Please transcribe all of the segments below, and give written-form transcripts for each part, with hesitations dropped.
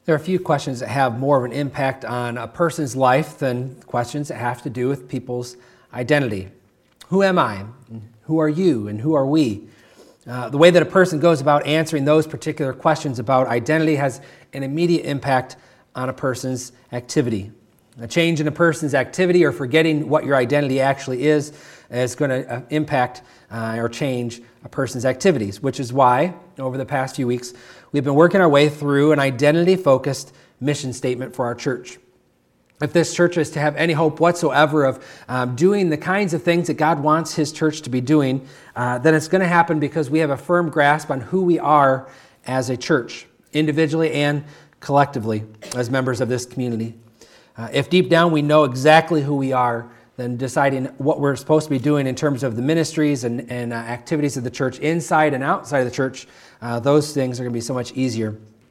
There are a few questions that have more of an impact on a person's life than questions that have to do with people's identity. Who am I? Who are you? And who are we? The way that a person goes about answering those particular questions about identity has an immediate impact on a person's activity. A change in a person's activity or forgetting what your identity actually is going to impact or change a person's activities, which is why, over the past few weeks, we've been working our way through an identity-focused mission statement for our church. If this church is to have any hope whatsoever of doing the kinds of things that God wants His church to be doing, then it's going to happen because we have a firm grasp on who we are as a church, individually and collectively, as members of this community. If deep down we know exactly who we are, then deciding what we're supposed to be doing in terms of the ministries and activities of the church inside and outside of the church, those things are going to be so much easier.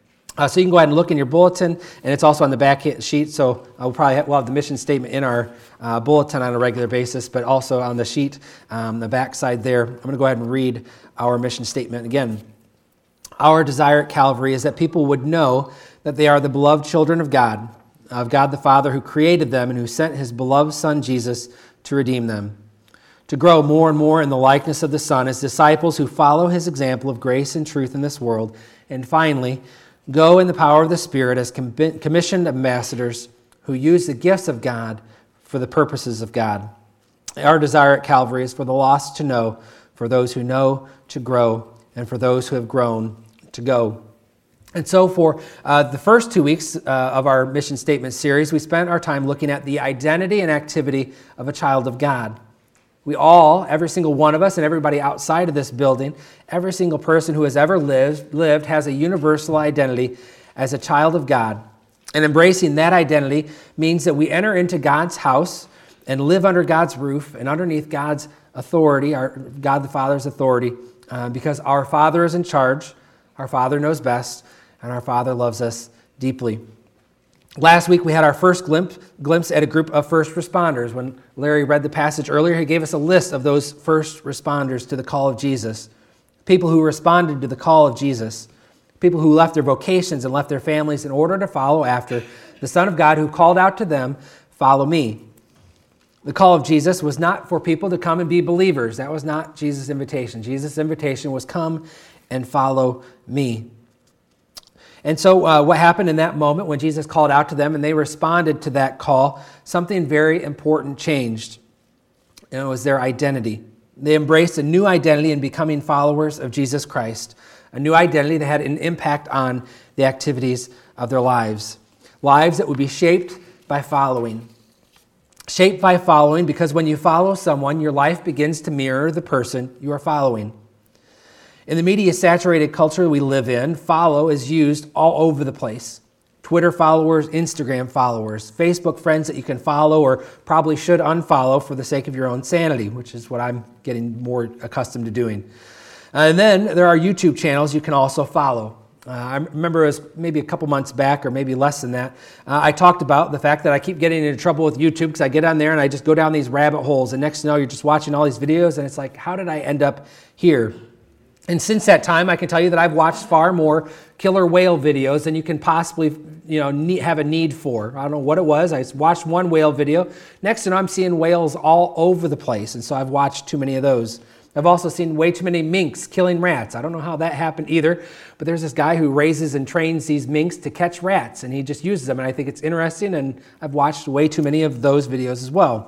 So you can go ahead and look in your bulletin, and it's also on the back sheet. So we'll have the mission statement in our bulletin on a regular basis, but also on the sheet, the back side there. I'm going to go ahead and read our mission statement again. Our desire at Calvary is that people would know that they are the beloved children of God the Father who created them and who sent His beloved Son Jesus to redeem them. To grow more and more in the likeness of the Son as disciples who follow His example of grace and truth in this world. And finally, go in the power of the Spirit as commissioned ambassadors who use the gifts of God for the purposes of God. Our desire at Calvary is for the lost to know, for those who know to grow, and for those who have grown to go. And so for the first 2 weeks of our mission statement series, we spent our time looking at the identity and activity of a child of God. We all, every single one of us and everybody outside of this building, every single person who has ever lived has a universal identity as a child of God. And embracing that identity means that we enter into God's house and live under God's roof and underneath God's authority, God the Father's authority, because our Father is in charge, our Father knows best, and our Father loves us deeply. Last week, we had our first glimpse at a group of first responders. When Larry read the passage earlier, he gave us a list of those first responders to the call of Jesus. People who responded to the call of Jesus. People who left their vocations and left their families in order to follow after the Son of God who called out to them, "Follow me." The call of Jesus was not for people to come and be believers. That was not Jesus' invitation. Jesus' invitation was, "Come and follow me." And so what happened in that moment when Jesus called out to them and they responded to that call, something very important changed. And it was their identity. They embraced a new identity in becoming followers of Jesus Christ, a new identity that had an impact on the activities of their lives. Lives that would be shaped by following. Shaped by following because when you follow someone, your life begins to mirror the person you are following. In the media-saturated culture we live in, follow is used all over the place. Twitter followers, Instagram followers, Facebook friends that you can follow or probably should unfollow for the sake of your own sanity, which is what I'm getting more accustomed to doing. And then there are YouTube channels you can also follow. I remember it was maybe a couple months back or maybe less than that, I talked about the fact that I keep getting into trouble with YouTube because I get on there and I just go down these rabbit holes and next to know you're just watching all these videos and it's like, how did I end up here? And since that time, I can tell you that I've watched far more killer whale videos than you can possibly, have a need for. I don't know what it was. I watched one whale video. Next thing I'm seeing whales all over the place, and so I've watched too many of those. I've also seen way too many minks killing rats. I don't know how that happened either, but there's this guy who raises and trains these minks to catch rats, and he just uses them, and I think it's interesting, and I've watched way too many of those videos as well.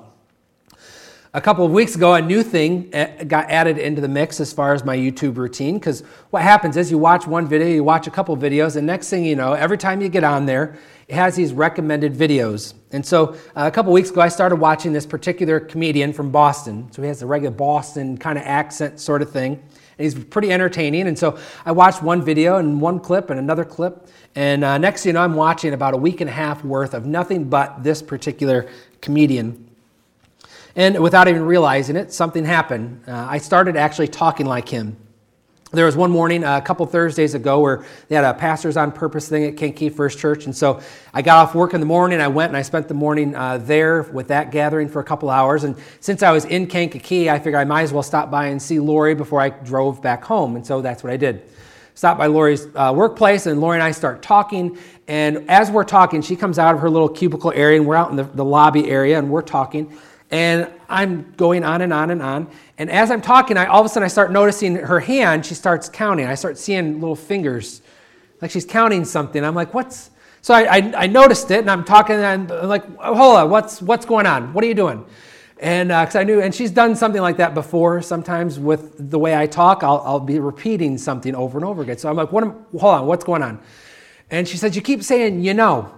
A couple of weeks ago, a new thing got added into the mix as far as my YouTube routine, because what happens is you watch one video, you watch a couple of videos, and next thing you know, every time you get on there, it has these recommended videos. And so a couple of weeks ago, I started watching this particular comedian from Boston. So he has the regular Boston kind of accent sort of thing, and he's pretty entertaining. And so I watched one video and one clip and another clip, and next thing you know, I'm watching about a week and a half worth of nothing but this particular comedian. And without even realizing it, something happened. I started actually talking like him. There was one morning a couple Thursdays ago where they had a Pastors on Purpose thing at Kankakee First Church. And so I got off work in the morning. I went and I spent the morning there with that gathering for a couple hours. And since I was in Kankakee, I figured I might as well stop by and see Lori before I drove back home. And so that's what I did. stop by Lori's workplace, and Lori and I start talking. And as we're talking, she comes out of her little cubicle area, and we're out in the lobby area, and we're talking. And I'm going on and on and on. And as I'm talking, all of a sudden I start noticing her hand. She starts counting. I start seeing little fingers, like she's counting something. I'm like, what's... So I noticed it, and I'm talking, and I'm like, hold on, what's going on? What are you doing? And because I knew, and she's done something like that before. Sometimes with the way I talk, I'll be repeating something over and over again. So I'm like, hold on, what's going on? And she said, you keep saying, talk.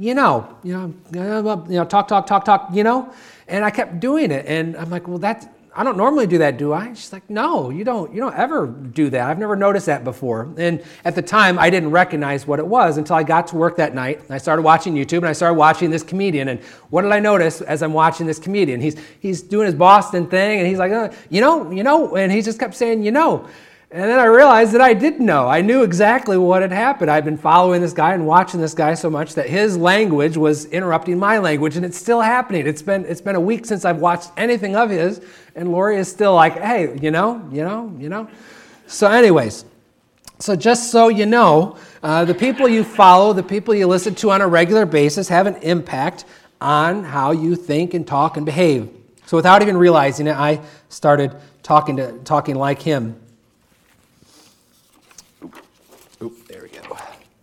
And I kept doing it, and I'm like, well, I don't normally do that, do I? She's like, no, you don't ever do that. I've never noticed that before. And at the time, I didn't recognize what it was until I got to work that night. And I started watching YouTube, and I started watching this comedian. And what did I notice as I'm watching this comedian? He's doing his Boston thing, and he's like, and he just kept saying, And then I realized that I did know. I knew exactly what had happened. I'd been following this guy and watching this guy so much that his language was interrupting my language, and it's still happening. It's been a week since I've watched anything of his, and Lori is still like, hey, So anyways, so just so you know, the people you follow, the people you listen to on a regular basis have an impact on how you think and talk and behave. So without even realizing it, I started talking like him. There we go.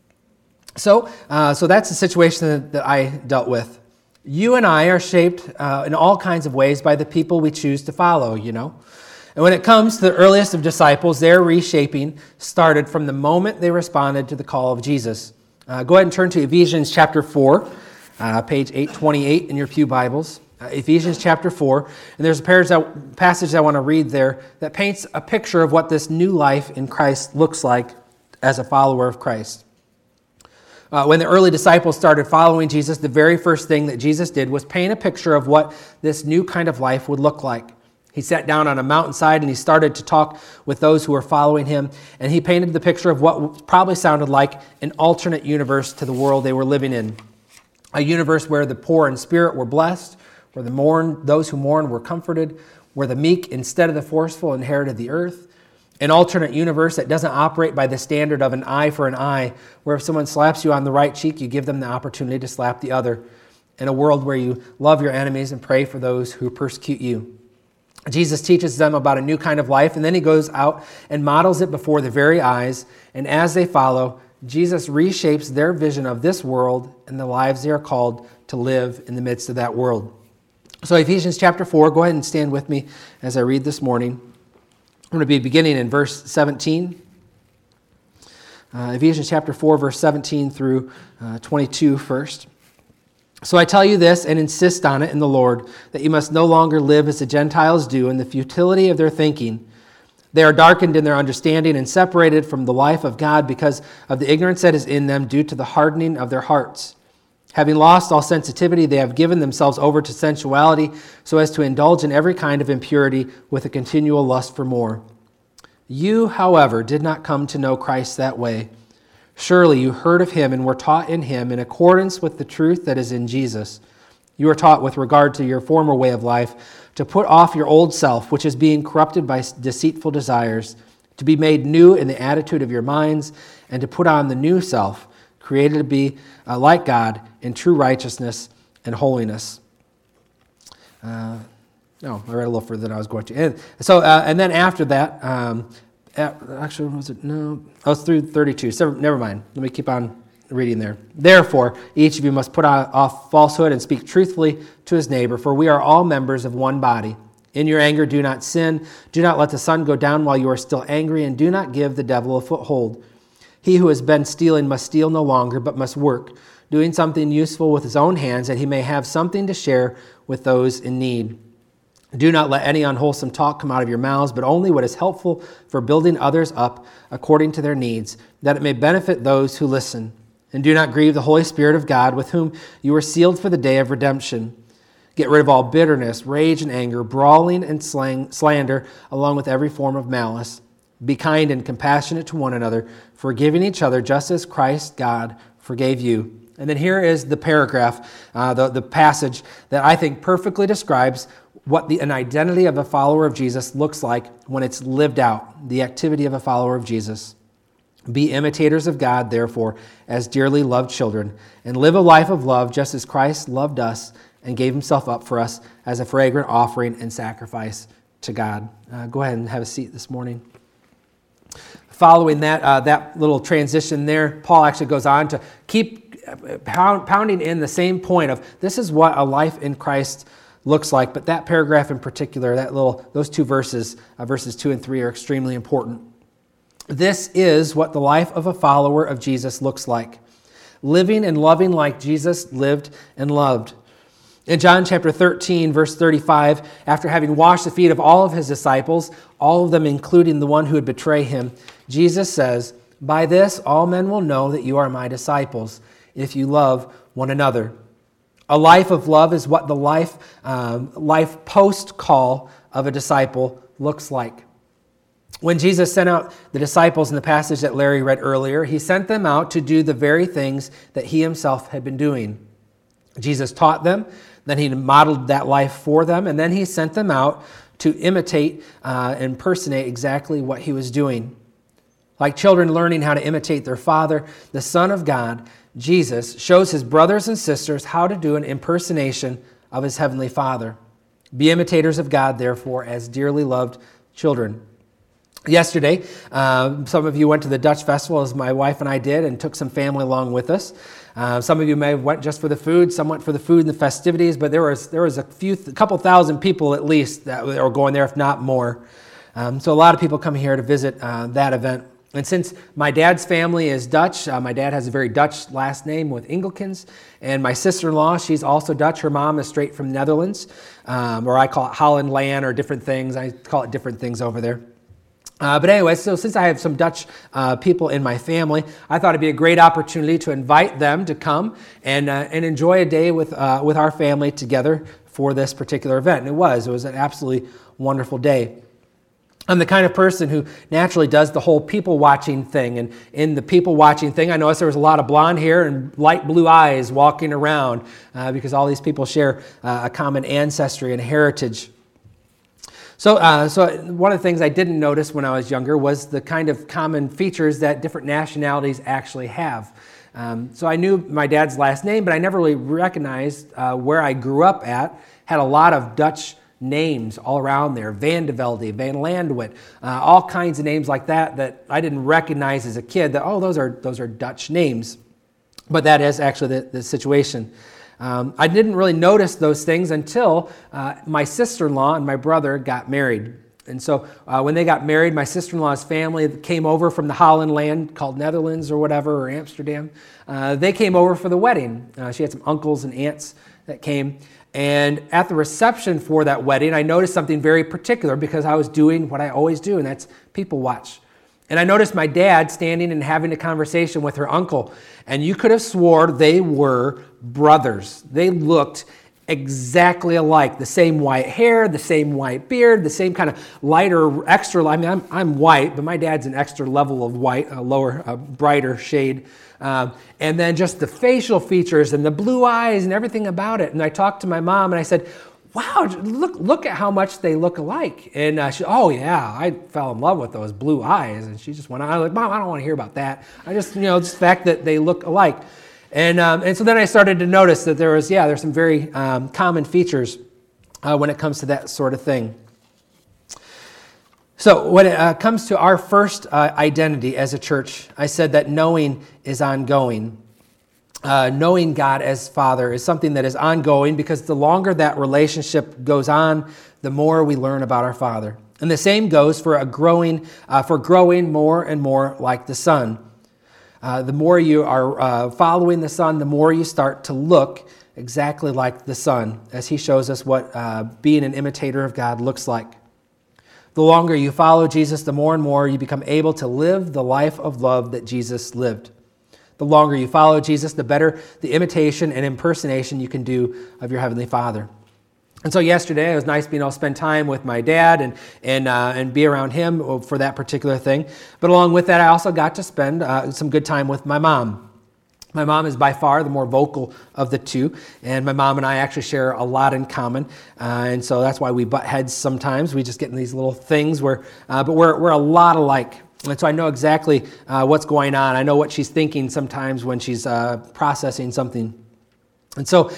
So that's the situation that I dealt with. You and I are shaped in all kinds of ways by the people we choose to follow, And when it comes to the earliest of disciples, their reshaping started from the moment they responded to the call of Jesus. Go ahead and turn to Ephesians chapter 4, page 828 in your pew Bibles. Ephesians chapter 4, and there's a passage I want to read there that paints a picture of what this new life in Christ looks like as a follower of Christ. When the early disciples started following Jesus, the very first thing that Jesus did was paint a picture of what this new kind of life would look like. He sat down on a mountainside and he started to talk with those who were following him, and he painted the picture of what probably sounded like an alternate universe to the world they were living in. A universe where the poor in spirit were blessed, where those who mourned were comforted, where the meek instead of the forceful inherited the earth. An alternate universe that doesn't operate by the standard of an eye for an eye, where if someone slaps you on the right cheek, you give them the opportunity to slap the other. In a world where you love your enemies and pray for those who persecute you. Jesus teaches them about a new kind of life, and then he goes out and models it before their very eyes. And as they follow, Jesus reshapes their vision of this world and the lives they are called to live in the midst of that world. So Ephesians chapter 4, go ahead and stand with me as I read this morning. I'm going to be beginning in verse 17. Ephesians chapter 4, verse 17 through 22 first. So I tell you this and insist on it in the Lord, that you must no longer live as the Gentiles do in the futility of their thinking. They are darkened in their understanding and separated from the life of God because of the ignorance that is in them due to the hardening of their hearts. Having lost all sensitivity, they have given themselves over to sensuality so as to indulge in every kind of impurity with a continual lust for more. You, however, did not come to know Christ that way. Surely you heard of him and were taught in him in accordance with the truth that is in Jesus. You were taught with regard to your former way of life to put off your old self, which is being corrupted by deceitful desires, to be made new in the attitude of your minds, and to put on the new self, created to be like God in true righteousness and holiness. I read a little further than I was going to. And then after that, actually, was it? No, I was through 32. So never mind. Let me keep on reading there. Therefore, each of you must put off falsehood and speak truthfully to his neighbor, for we are all members of one body. In your anger, do not sin. Do not let the sun go down while you are still angry, and do not give the devil a foothold. He who has been stealing must steal no longer, but must work, doing something useful with his own hands, that he may have something to share with those in need. Do not let any unwholesome talk come out of your mouths, but only what is helpful for building others up according to their needs, that it may benefit those who listen. And do not grieve the Holy Spirit of God, with whom you were sealed for the day of redemption. Get rid of all bitterness, rage and anger, brawling and slander, along with every form of malice. Be kind and compassionate to one another, forgiving each other just as Christ, God, forgave you. And then here is the paragraph, the passage that I think perfectly describes what an identity of a follower of Jesus looks like when it's lived out, the activity of a follower of Jesus. Be imitators of God, therefore, as dearly loved children, and live a life of love just as Christ loved us and gave himself up for us as a fragrant offering and sacrifice to God. Go ahead and have a seat this morning. Following that little transition there, Paul actually goes on to keep pounding in the same point of this is what a life in Christ looks like. But that paragraph in particular, those two verses, verses 2 and 3, are extremely important. This is what the life of a follower of Jesus looks like. Living and loving like Jesus lived and loved. In John chapter 13, verse 35, after having washed the feet of all of his disciples, all of them including the one who would betray him, Jesus says, "By this all men will know that you are my disciples, if you love one another." A life of love is what the life post-call of a disciple looks like. When Jesus sent out the disciples in the passage that Larry read earlier, he sent them out to do the very things that he himself had been doing. Jesus taught them, then he modeled that life for them, and then he sent them out to imitate and impersonate exactly what he was doing. Like children learning how to imitate their father, the Son of God, Jesus, shows his brothers and sisters how to do an impersonation of his heavenly Father. Be imitators of God, therefore, as dearly loved children. Yesterday, some of you went to the Dutch Festival, as my wife and I did, and took some family along with us. Some of you may have went just for the food. Some went for the food and the festivities, but there was a couple thousand people at least that were going there, if not more. So a lot of people come here to visit that event. And since my dad's family is Dutch, my dad has a very Dutch last name with Engelkens, and my sister-in-law, she's also Dutch. Her mom is straight from the Netherlands, or I call it Hollandland or different things. I call it different things over there. But anyway, so since I have some Dutch people in my family, I thought it'd be a great opportunity to invite them to come and enjoy a day with our family together for this particular event. And it was an absolutely wonderful day. I'm the kind of person who naturally does the whole people-watching thing. And in the people-watching thing, I noticed there was a lot of blonde hair and light blue eyes walking around because all these people share a common ancestry and heritage. So one of the things I didn't notice when I was younger was the kind of common features that different nationalities actually have. So I knew my dad's last name, but I never really recognized where I grew up at. Had a lot of Dutch names all around there. Van de Velde, Van Landwit, all kinds of names like that I didn't recognize as a kid that, those are Dutch names. But that is actually the situation. I didn't really notice those things until my sister-in-law and my brother got married. And so when they got married, my sister-in-law's family came over from the Holland land called Netherlands or whatever, or Amsterdam. They came over for the wedding. She had some uncles and aunts that came. And at the reception for that wedding, I noticed something very particular because I was doing what I always do, and that's people watch. And I noticed my dad standing and having a conversation with her uncle. And you could have swore they were brothers. They looked exactly alike. The same white hair, the same white beard, the same kind of lighter, extra, I'm white, but my dad's an extra level of white, a lower, brighter shade. And then just the facial features and the blue eyes and everything about it. And I talked to my mom and I said, wow, look at how much they look alike. And she, yeah, I fell in love with those blue eyes. And she just went on, I was like, Mom, I don't want to hear about that. I just, just the fact that they look alike. And so then I started to notice that there's some very common features when it comes to that sort of thing. So when it comes to our first identity as a church, I said that knowing is ongoing. Knowing God as Father is something that is ongoing because the longer that relationship goes on, the more we learn about our Father. And the same goes for growing more and more like the Son. The more you are following the Son, the more you start to look exactly like the Son, as He shows us what being an imitator of God looks like. The longer you follow Jesus, the more and more you become able to live the life of love that Jesus lived. The longer you follow Jesus, the better the imitation and impersonation you can do of your Heavenly Father. And so yesterday, it was nice being able to spend time with my dad and be around him for that particular thing. But along with that, I also got to spend some good time with my mom. My mom is by far the more vocal of the two, and my mom and I actually share a lot in common, and so that's why we butt heads sometimes. We just get in these little things but we're a lot alike. And so I know exactly what's going on. I know what she's thinking sometimes when she's processing something. And so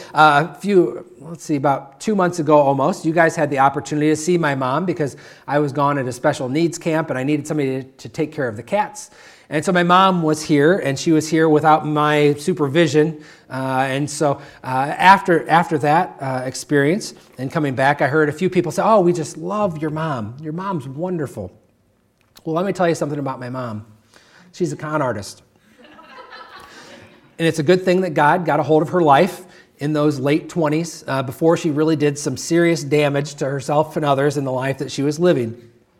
about 2 months ago almost, you guys had the opportunity to see my mom because I was gone at a special needs camp and I needed somebody to take care of the cats. And so my mom was here, and she was here without my supervision. And so after that experience and coming back, I heard a few people say, "Oh, we just love your mom. Your mom's wonderful." Well, let me tell you something about my mom. She's a con artist. And it's a good thing that God got a hold of her life in those late 20s before she really did some serious damage to herself and others in the life that she was living.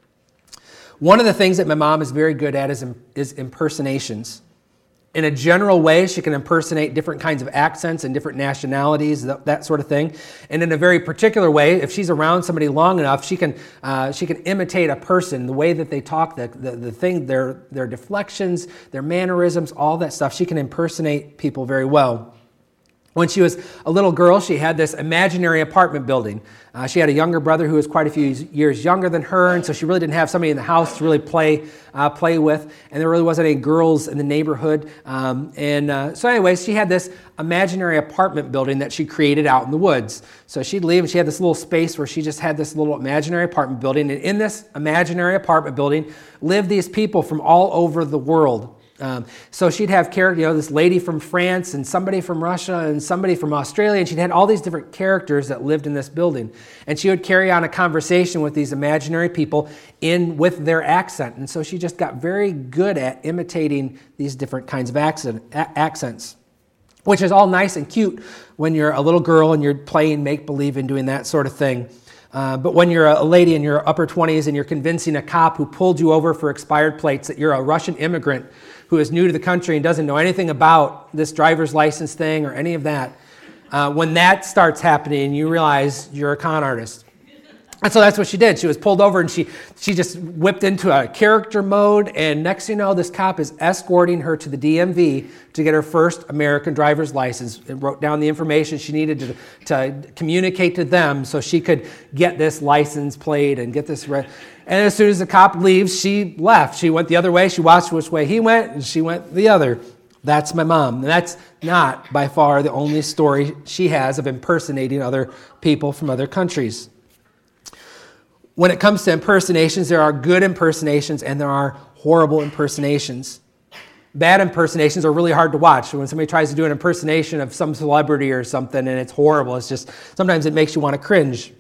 One of the things that my mom is very good at is impersonations. In a general way, she can impersonate different kinds of accents and different nationalities, that sort of thing. And in a very particular way, if she's around somebody long enough, she can imitate a person, the way that they talk, the thing, their deflections, their mannerisms, all that stuff. She can impersonate people very well. When she was a little girl, she had this imaginary apartment building. She had a younger brother who was quite a few years younger than her, and so she really didn't have somebody in the house to really play with, and there really wasn't any girls in the neighborhood. So anyways, she had this imaginary apartment building that she created out in the woods. So she'd leave, and she had this little space where she just had this little imaginary apartment building, and in this imaginary apartment building lived these people from all over the world. So she'd have this lady from France and somebody from Russia and somebody from Australia, and she'd had all these different characters that lived in this building. And she would carry on a conversation with these imaginary people with their accent. And so she just got very good at imitating these different kinds of accents, which is all nice and cute when you're a little girl and you're playing make-believe and doing that sort of thing. But when you're a lady in your upper 20s and you're convincing a cop who pulled you over for expired plates that you're a Russian immigrant who is new to the country and doesn't know anything about this driver's license thing or any of that, when that starts happening, you realize you're a con artist. And so that's what she did. She was pulled over and she just whipped into a character mode, and next thing you know, this cop is escorting her to the DMV to get her first American driver's license. It wrote down the information she needed to communicate to them so she could get this license plate and get this and as soon as the cop leaves, she left. She went the other way. She watched which way he went, and she went the other. That's my mom. And that's not by far the only story she has of impersonating other people from other countries. When it comes to impersonations, there are good impersonations and there are horrible impersonations. Bad impersonations are really hard to watch. When somebody tries to do an impersonation of some celebrity or something and it's horrible, sometimes it makes you want to cringe.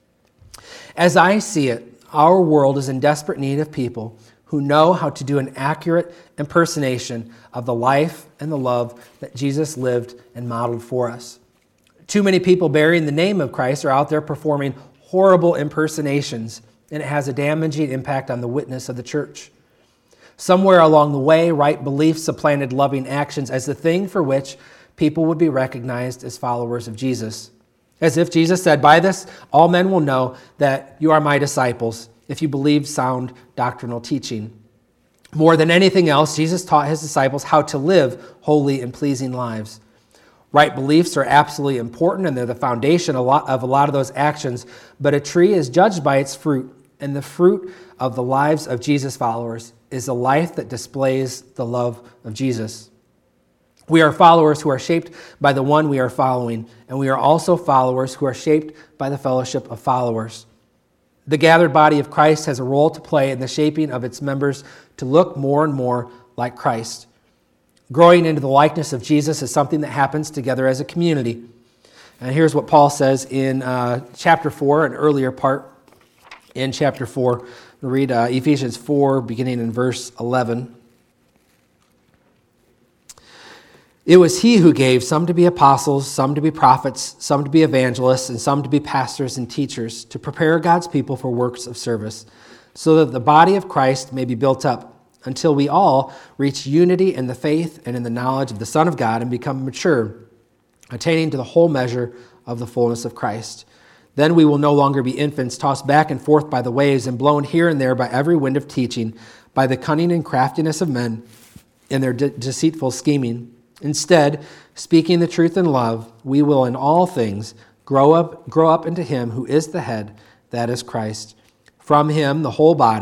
As I see it, our world is in desperate need of people who know how to do an accurate impersonation of the life and the love that Jesus lived and modeled for us. Too many people bearing the name of Christ are out there performing horrible impersonations, and it has a damaging impact on the witness of the church. Somewhere along the way, right beliefs supplanted loving actions as the thing for which people would be recognized as followers of Jesus. As if Jesus said, "By this, all men will know that you are my disciples, if you believe sound doctrinal teaching." More than anything else, Jesus taught his disciples how to live holy and pleasing lives. Right beliefs are absolutely important, and they're the foundation of a lot of those actions, but a tree is judged by its fruit, and the fruit of the lives of Jesus followers is a life that displays the love of Jesus. We are followers who are shaped by the one we are following, and we are also followers who are shaped by the fellowship of followers. The gathered body of Christ has a role to play in the shaping of its members to look more and more like Christ. Growing into the likeness of Jesus is something that happens together as a community. And here's what Paul says in chapter 4, an earlier part in chapter 4. We'll read Ephesians 4, beginning in verse 11. It was he who gave some to be apostles, some to be prophets, some to be evangelists, and some to be pastors and teachers, to prepare God's people for works of service, so that the body of Christ may be built up, until we all reach unity in the faith and in the knowledge of the Son of God and become mature, attaining to the whole measure of the fullness of Christ. Then we will no longer be infants, tossed back and forth by the waves and blown here and there by every wind of teaching, by the cunning and craftiness of men in their deceitful scheming. Instead, speaking the truth in love, we will in all things grow up into him who is the head, that is Christ. From him, the whole body,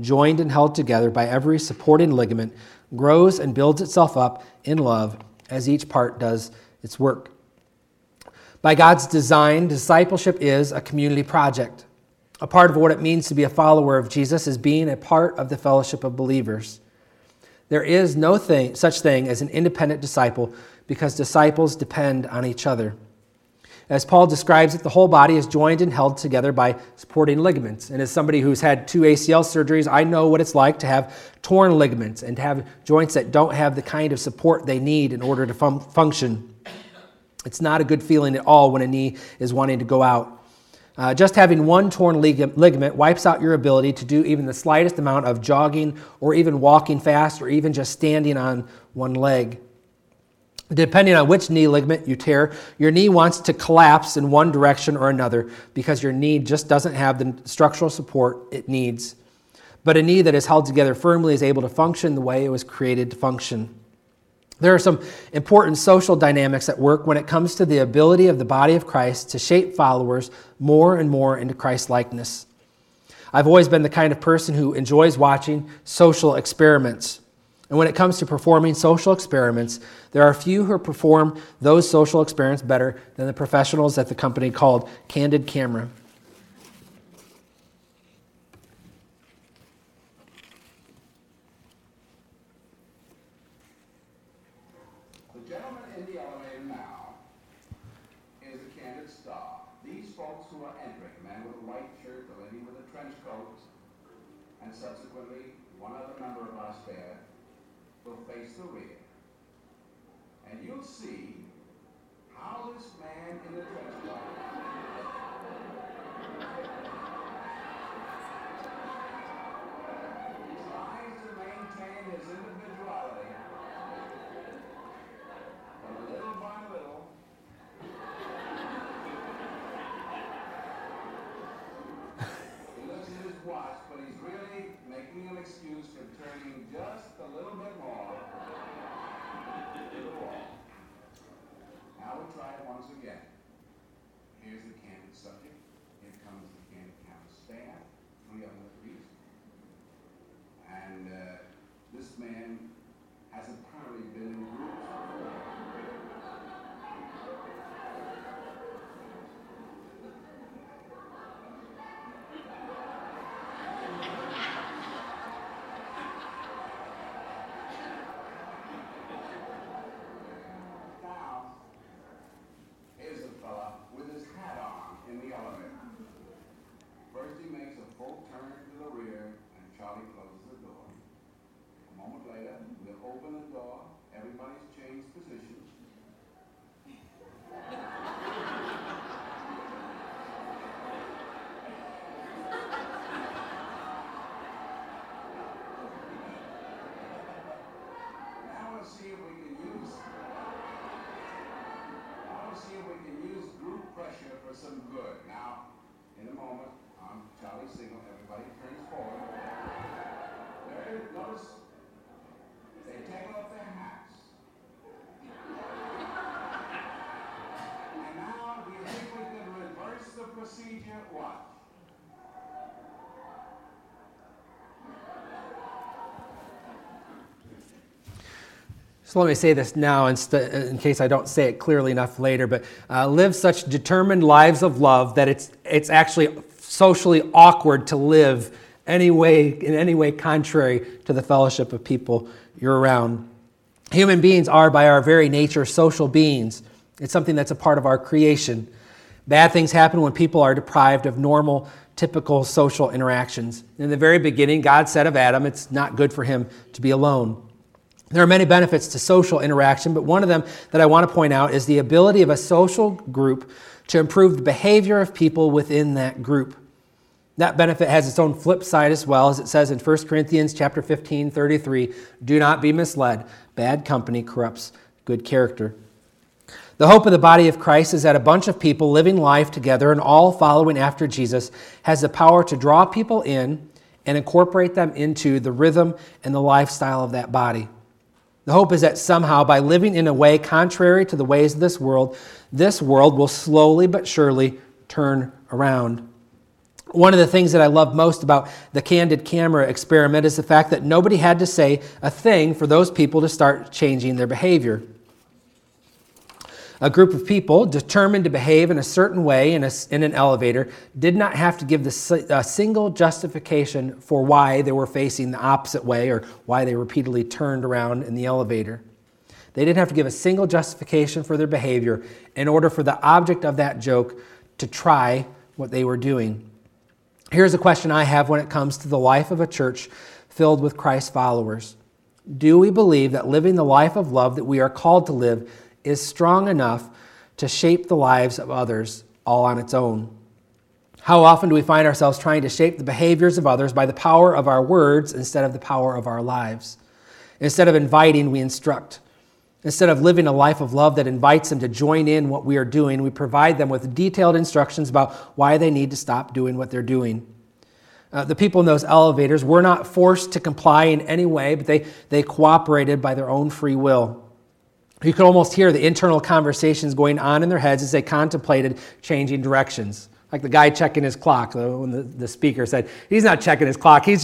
joined and held together by every supporting ligament, grows and builds itself up in love as each part does its work. By God's design, discipleship is a community project. A part of what it means to be a follower of Jesus is being a part of the fellowship of believers. There is no such thing as an independent disciple because disciples depend on each other. As Paul describes it, the whole body is joined and held together by supporting ligaments. And as somebody who's had 2 ACL surgeries, I know what it's like to have torn ligaments and to have joints that don't have the kind of support they need in order to function. It's not a good feeling at all when a knee is wanting to go out. Just having one torn ligament wipes out your ability to do even the slightest amount of jogging or even walking fast or even just standing on one leg. Depending on which knee ligament you tear, your knee wants to collapse in one direction or another because your knee just doesn't have the structural support it needs. But a knee that is held together firmly is able to function the way it was created to function. There are some important social dynamics at work when it comes to the ability of the body of Christ to shape followers more and more into Christ-likeness. I've always been the kind of person who enjoys watching social experiments. And when it comes to performing social experiments, there are few who perform those social experiments better than the professionals at the company called Candid Camera. The gentleman in the elevator now is a Candid star. These folks who are entering, a man with a white shirt, the lady with a trench coat, and subsequently one other member of our staff, will face the rear. And you'll see how this man in the trench coat tries to maintain his individuality. But little by little, he looks at his watch, but he's really making an excuse for turning just a little bit more to the wall. Now we'll try it once again. Here's the Candid subject. Here comes the Candid Camera staff, 3 of them at least. And this man has apparently been in groups before. Now, here's a fella with his hat on in the elevator. First he makes a full turn to the rear and Charlie closes the door. A moment later, we'll open the door, everybody's changed positions. Now we'll see if we can use group pressure for some good. Now, in a moment, on Charlie's signal, everybody turns forward. There, notice they take off their hats. And now, do you think we could reverse the procedure? Watch. So let me say this now in case I don't say it clearly enough later, but live such determined lives of love that it's actually socially awkward to live in any way contrary to the fellowship of people you're around. Human beings are by our very nature social beings. It's something that's a part of our creation. Bad things happen when people are deprived of normal, typical social interactions. In the very beginning, God said of Adam, it's not good for him to be alone. There are many benefits to social interaction, but one of them that I want to point out is the ability of a social group to improve the behavior of people within that group. That benefit has its own flip side as well, as it says in 1 Corinthians chapter 15:33, "Do not be misled. Bad company corrupts good character." The hope of the body of Christ is that a bunch of people living life together and all following after Jesus has the power to draw people in and incorporate them into the rhythm and the lifestyle of that body. The hope is that somehow, by living in a way contrary to the ways of this world will slowly but surely turn around. One of the things that I love most about the candid camera experiment is the fact that nobody had to say a thing for those people to start changing their behavior. A group of people determined to behave in a certain way in an elevator did not have to give a single justification for why they were facing the opposite way or why they repeatedly turned around in the elevator. They didn't have to give a single justification for their behavior in order for the object of that joke to try what they were doing. Here's a question I have when it comes to the life of a church filled with Christ followers. Do we believe that living the life of love that we are called to live is strong enough to shape the lives of others all on its own? How often do we find ourselves trying to shape the behaviors of others by the power of our words instead of the power of our lives? Instead of inviting, we instruct. Instead of living a life of love that invites them to join in what we are doing, we provide them with detailed instructions about why they need to stop doing what they're doing. The people in those elevators were not forced to comply in any way, but they cooperated by their own free will. You could almost hear the internal conversations going on in their heads as they contemplated changing directions. Like the guy checking his clock, when the speaker said, he's not checking his clock, he's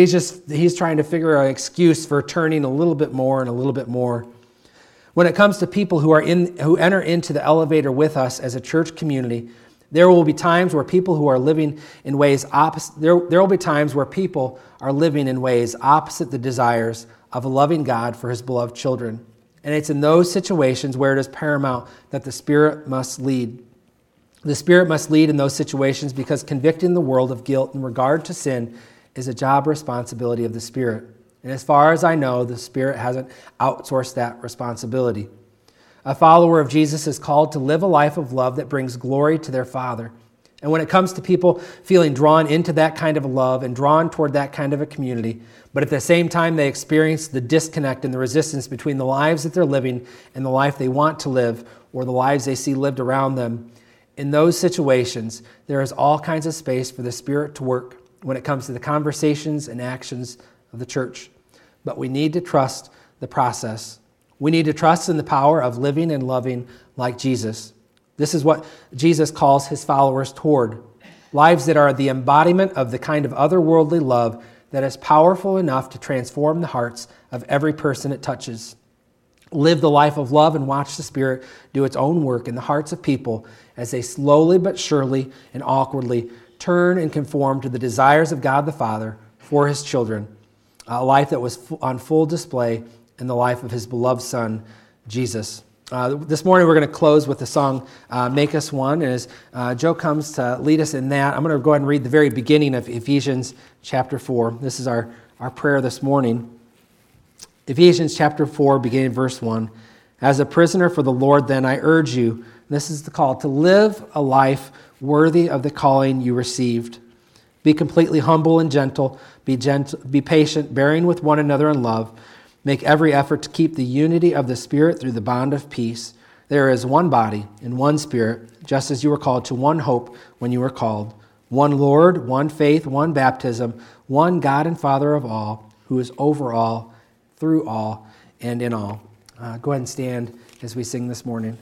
trying to figure out an excuse for turning a little bit more and a little bit more. When it comes to people who enter into the elevator with us as a church community, there will be times where people who are living in ways opposite. There will be times where people are living in ways opposite the desires of a loving God for His beloved children, and it's in those situations where it is paramount that the Spirit must lead. The Spirit must lead in those situations because convicting the world of guilt in regard to sin is a job responsibility of the Spirit. And as far as I know, the Spirit hasn't outsourced that responsibility. A follower of Jesus is called to live a life of love that brings glory to their Father. And when it comes to people feeling drawn into that kind of a love and drawn toward that kind of a community, but at the same time they experience the disconnect and the resistance between the lives that they're living and the life they want to live or the lives they see lived around them, in those situations, there is all kinds of space for the Spirit to work when it comes to the conversations and actions of the church. But we need to trust the process. We need to trust in the power of living and loving like Jesus. This is what Jesus calls His followers toward. Lives that are the embodiment of the kind of otherworldly love that is powerful enough to transform the hearts of every person it touches. Live the life of love and watch the Spirit do its own work in the hearts of people as they slowly but surely and awkwardly turn and conform to the desires of God the Father for His children. A life that was on full display in the life of His beloved Son, Jesus. This morning we're going to close with the song, Make Us One. And as Joe comes to lead us in that, I'm going to go ahead and read the very beginning of Ephesians chapter 4. This is our prayer this morning. Ephesians chapter 4, beginning verse 1. As a prisoner for the Lord, then, I urge you, this is the call, to live a life worthy of the calling you received. Be completely humble and gentle. Be patient, bearing with one another in love. Make every effort to keep the unity of the Spirit through the bond of peace. There is one body and one Spirit, just as you were called to one hope when you were called. One Lord, one faith, one baptism, one God and Father of all, who is over all, through all, and in all. Go ahead and stand as we sing this morning.